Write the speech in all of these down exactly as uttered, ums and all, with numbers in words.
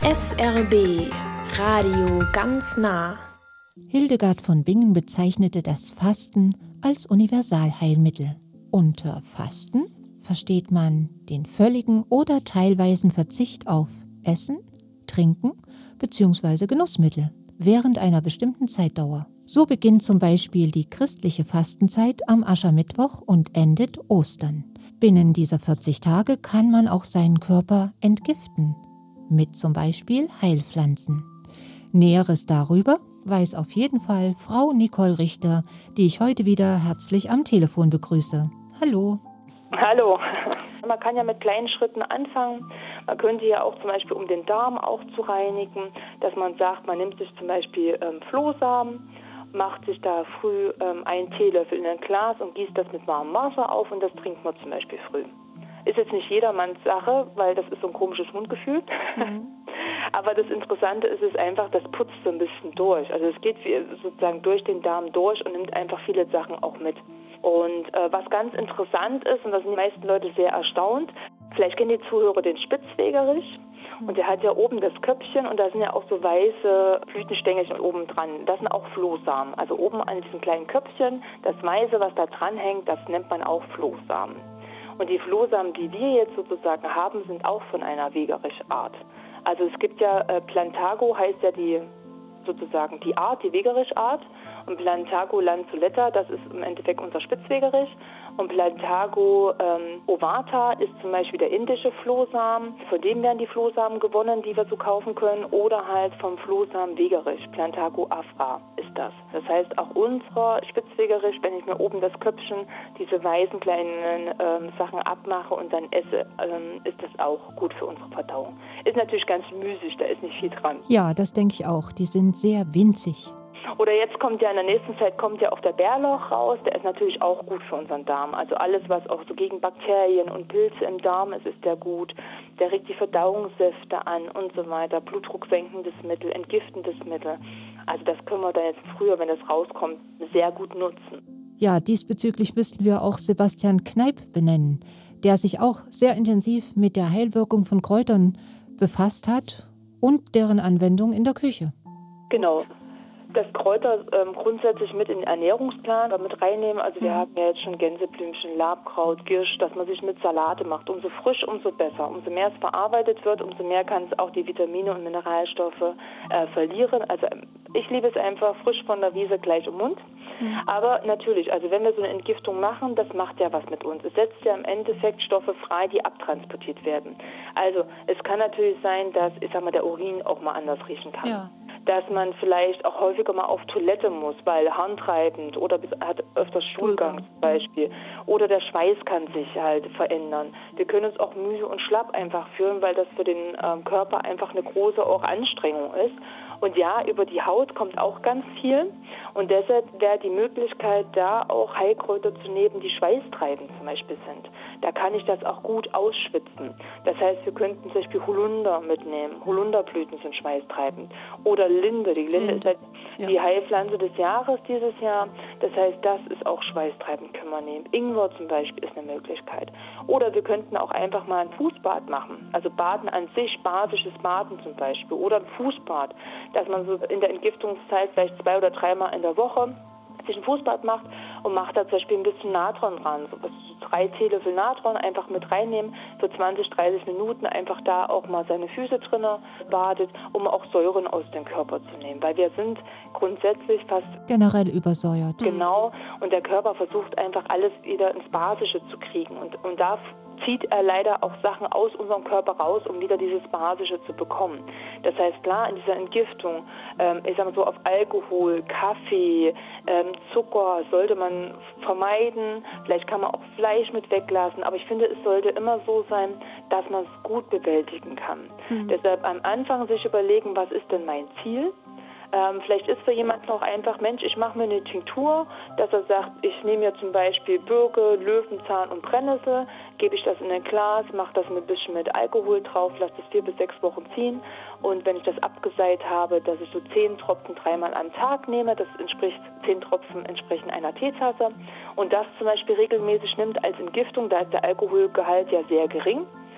S R B Radio ganz nah. Hildegard von Bingen bezeichnete das Fasten als Universalheilmittel. Unter Fasten versteht man den völligen oder teilweisen Verzicht auf Essen, Trinken bzw. Genussmittel während einer bestimmten Zeitdauer. So beginnt zum Beispiel die christliche Fastenzeit am Aschermittwoch und endet Ostern. Binnen dieser vierzig Tage kann man auch seinen Körper entgiften, mit zum Beispiel Heilpflanzen. Näheres darüber weiß auf jeden Fall Frau Nicole Richter, die ich heute wieder herzlich am Telefon begrüße. Hallo. Hallo. Man kann ja mit kleinen Schritten anfangen. Man könnte ja auch zum Beispiel, um den Darm auch zu reinigen, dass man sagt, man nimmt sich zum Beispiel ähm, Flohsamen, macht sich da früh ähm, einen Teelöffel in ein Glas und gießt das mit warmem Wasser auf und das trinkt man zum Beispiel früh. Ist jetzt nicht jedermanns Sache, weil das ist so ein komisches Mundgefühl. Mhm. Aber das Interessante ist es einfach, das putzt so ein bisschen durch. Also es geht sozusagen durch den Darm durch und nimmt einfach viele Sachen auch mit. Und äh, was ganz interessant ist, und da sind die meisten Leute sehr erstaunt, vielleicht kennen die Zuhörer den Spitzwegerich. Und der hat ja oben das Köpfchen und da sind ja auch so weiße Blütenstängelchen oben dran. Das sind auch Flohsamen. Also oben an diesem kleinen Köpfchen, das Weiße, was da dran hängt, das nennt man auch Flohsamen. Und die Flohsamen, die wir jetzt sozusagen haben, sind auch von einer Wegerich-Art. Also es gibt ja, äh, Plantago heißt ja die sozusagen die Art, die Wegerich-Art. Und Plantago lanceolata, das ist im Endeffekt unser Spitzwegerich. Und Plantago ähm, ovata ist zum Beispiel der indische Flohsamen. Von dem werden die Flohsamen gewonnen, die wir so kaufen können. Oder halt vom Flohsamen Wegerich, Plantago afra ist das. Das heißt, auch unser Spitzwegerich, wenn ich mir oben das Köpfchen, diese weißen kleinen ähm, Sachen abmache und dann esse, ähm, ist das auch gut für unsere Verdauung. Ist natürlich ganz müßig, da ist nicht viel dran. Ja, das denke ich auch. Die sind sehr winzig. Oder jetzt kommt ja in der nächsten Zeit kommt ja auch der Bärlauch raus, der ist natürlich auch gut für unseren Darm. Also alles, was auch so gegen Bakterien und Pilze im Darm ist, ist der gut. Der regt die Verdauungssäfte an und so weiter. Blutdrucksenkendes Mittel, entgiftendes Mittel. Also das können wir dann jetzt früher, wenn das rauskommt, sehr gut nutzen. Ja, diesbezüglich müssten wir auch Sebastian Kneipp benennen, der sich auch sehr intensiv mit der Heilwirkung von Kräutern befasst hat und deren Anwendung in der Küche. Genau. Das Kräuter ähm, grundsätzlich mit in den Ernährungsplan mit reinnehmen. Also wir mhm. haben ja jetzt schon Gänseblümchen, Labkraut, Girsch, dass man sich mit Salate macht. Umso frisch, umso besser. Umso mehr es verarbeitet wird, umso mehr kann es auch die Vitamine und Mineralstoffe äh, verlieren. Also ich liebe es einfach frisch von der Wiese gleich im Mund. Mhm. Aber natürlich, also wenn wir so eine Entgiftung machen, das macht ja was mit uns. Es setzt ja im Endeffekt Stoffe frei, die abtransportiert werden. Also es kann natürlich sein, dass, ich sag mal, der Urin auch mal anders riechen kann. Ja. Dass man vielleicht auch häufiger mal auf Toilette muss, weil harntreibend oder hat öfters Stuhlgang zum Beispiel. Oder der Schweiß kann sich halt verändern. Wir können uns auch müde und schlapp einfach fühlen, weil das für den ähm, Körper einfach eine große auch Anstrengung ist. Und ja, über die Haut kommt auch ganz viel. Und deshalb wäre die Möglichkeit da auch Heilkräuter zu nehmen, die schweißtreibend zum Beispiel sind. Da kann ich das auch gut ausschwitzen. Das heißt, wir könnten zum Beispiel Holunder mitnehmen. Holunderblüten sind schweißtreibend. Oder Linde. Die Linde ist halt ja. die Heilpflanze des Jahres dieses Jahr. Das heißt, das ist auch schweißtreibend, können wir nehmen. Ingwer zum Beispiel ist eine Möglichkeit. Oder wir könnten auch einfach mal ein Fußbad machen. Also Baden an sich, basisches Baden zum Beispiel. Oder ein Fußbad, dass man so in der Entgiftungszeit vielleicht zwei oder dreimal in der Woche sich ein Fußbad macht und macht da zum Beispiel ein bisschen Natron dran. So drei Teelöffel Natron einfach mit reinnehmen, für zwanzig, dreißig Minuten einfach da auch mal seine Füße drinne badet, um auch Säuren aus dem Körper zu nehmen. Weil wir sind grundsätzlich fast generell übersäuert. Genau. Und der Körper versucht einfach alles wieder ins Basische zu kriegen. Und, und da zieht er leider auch Sachen aus unserem Körper raus, um wieder dieses Basische zu bekommen. Das heißt, klar, in dieser Entgiftung, ähm, ich sag mal so, auf Alkohol, Kaffee, ähm, Zucker sollte man vermeiden. Vielleicht kann man auch Fleisch mit weglassen, aber ich finde, es sollte immer so sein, dass man es gut bewältigen kann. Mhm. Deshalb am Anfang sich überlegen, was ist denn mein Ziel? Ähm, vielleicht ist für jemanden auch einfach, Mensch, ich mache mir eine Tinktur, dass er sagt, ich nehme mir zum Beispiel Birke, Löwenzahn und Brennnessel, gebe ich das in ein Glas, mache das ein bisschen mit Alkohol drauf, lasse das vier bis sechs Wochen ziehen und wenn ich das abgeseit habe, dass ich so zehn Tropfen dreimal am Tag nehme, das entspricht, zehn Tropfen entsprechen einer Teetasse und das zum Beispiel regelmäßig nimmt als Entgiftung, da ist der Alkoholgehalt ja sehr gering.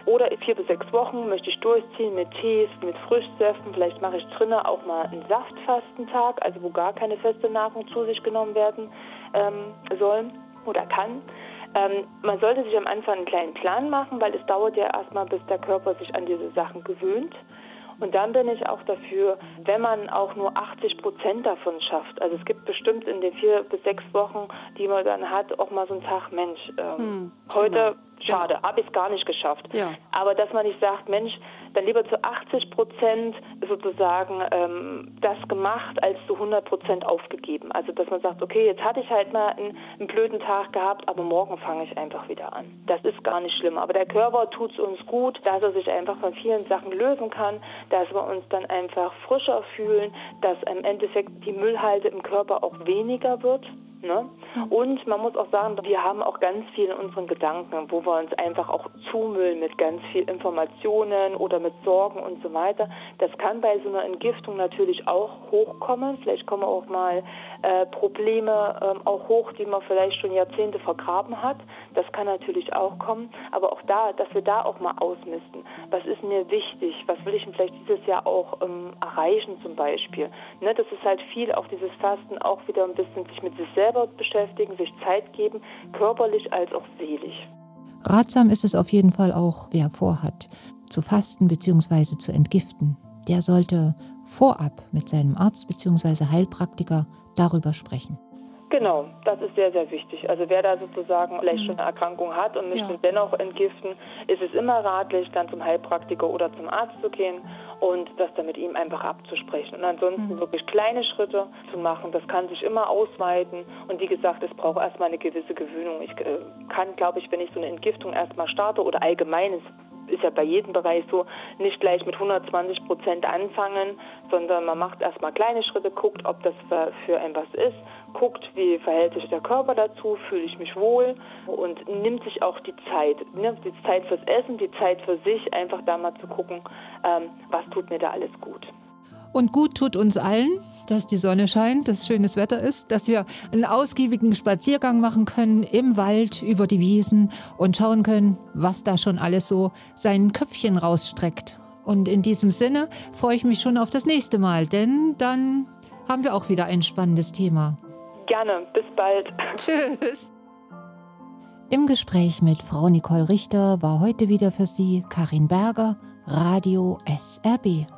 Oder in vier bis sechs Wochen möchte ich durchziehen mit Tees, mit Frischsäften. Vielleicht mache ich drinnen auch mal einen Saftfastentag, also wo gar keine feste Nahrung zu sich genommen werden ähm, soll oder kann. Ähm, man sollte sich am Anfang einen kleinen Plan machen, weil es dauert ja erstmal, bis der Körper sich an diese Sachen gewöhnt. Und dann bin ich auch dafür, wenn man auch nur achtzig Prozent davon schafft. Also es gibt bestimmt in den vier bis sechs Wochen, die man dann hat, auch mal so einen Tag, Mensch, ähm, hm, heute, genau. schade, genau. habe ich es gar nicht geschafft. Ja. Aber dass man nicht sagt, Mensch, dann lieber zu achtzig Prozent sozusagen ähm, das gemacht, als zu hundert Prozent aufgegeben. Also dass man sagt, okay, jetzt hatte ich halt mal einen, einen blöden Tag gehabt, aber morgen fange ich einfach wieder an. Das ist gar nicht schlimm. Aber der Körper tut es uns gut, dass er sich einfach von vielen Sachen lösen kann, dass wir uns dann einfach frischer fühlen, dass im Endeffekt die Müllhalde im Körper auch weniger wird. Ne? Und man muss auch sagen, wir haben auch ganz viel in unseren Gedanken, wo wir uns einfach auch zumüllen mit ganz viel Informationen oder mit Sorgen und so weiter. Das kann bei so einer Entgiftung natürlich auch hochkommen. Vielleicht kommen auch mal äh, Probleme ähm, auch hoch, die man vielleicht schon Jahrzehnte vergraben hat. Das kann natürlich auch kommen. Aber auch da, dass wir da auch mal ausmisten. Was ist mir wichtig? Was will ich denn vielleicht dieses Jahr auch ähm, erreichen zum Beispiel? Ne? Das ist halt viel auf dieses Fasten auch wieder ein bisschen sich mit sich selber beschäftigen, sich Zeit geben, körperlich als auch seelisch. Ratsam ist es auf jeden Fall auch, wer vorhat, zu fasten bzw. zu entgiften. Der sollte vorab mit seinem Arzt bzw. Heilpraktiker darüber sprechen. Genau, das ist sehr, sehr wichtig. Also wer da sozusagen vielleicht schon eine Erkrankung hat und möchte ja. dennoch entgiften, ist es immer ratlich, dann zum Heilpraktiker oder zum Arzt zu gehen und das dann mit ihm einfach abzusprechen. Und ansonsten mhm. wirklich kleine Schritte zu machen, das kann sich immer ausweiten. Und wie gesagt, es braucht erstmal eine gewisse Gewöhnung. Ich äh, kann, glaube ich, wenn ich so eine Entgiftung erstmal starte oder allgemein ist, ist ja bei jedem Bereich so, nicht gleich mit hundertzwanzig Prozent anfangen, sondern man macht erstmal kleine Schritte, guckt, ob das für einen was ist, guckt, wie verhält sich der Körper dazu, fühle ich mich wohl und nimmt sich auch die Zeit, nimmt die Zeit fürs Essen, die Zeit für sich, einfach da mal zu gucken, ähm, was tut mir da alles gut. Und gut tut uns allen, dass die Sonne scheint, dass schönes Wetter ist, dass wir einen ausgiebigen Spaziergang machen können im Wald, über die Wiesen und schauen können, was da schon alles so sein Köpfchen rausstreckt. Und in diesem Sinne freue ich mich schon auf das nächste Mal, denn dann haben wir auch wieder ein spannendes Thema. Gerne, bis bald. Tschüss. Im Gespräch mit Frau Nicole Richter war heute wieder für Sie Karin Berger, Radio S R B.